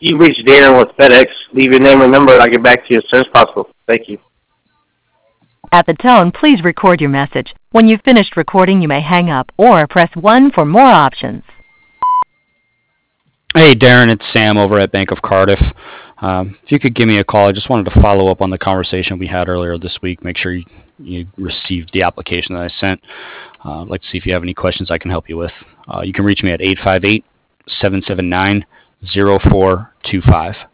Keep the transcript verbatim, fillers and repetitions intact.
You reached Darren with FedEx. Leave your name and number, and I'll get back to you as soon as possible. Thank you. At the tone, please record your message. When you've finished recording, you may hang up or press one for more options. Hey, Darren, it's Sam over at Bank of Cardiff. Um, if you could give me a call, I just wanted to follow up on the conversation we had earlier this week. Make sure you, you received the application that I sent. Uh, I'd like to see if you have any questions I can help you with. Uh, you can reach me at eight five eight, seven seven nine, zero four two five.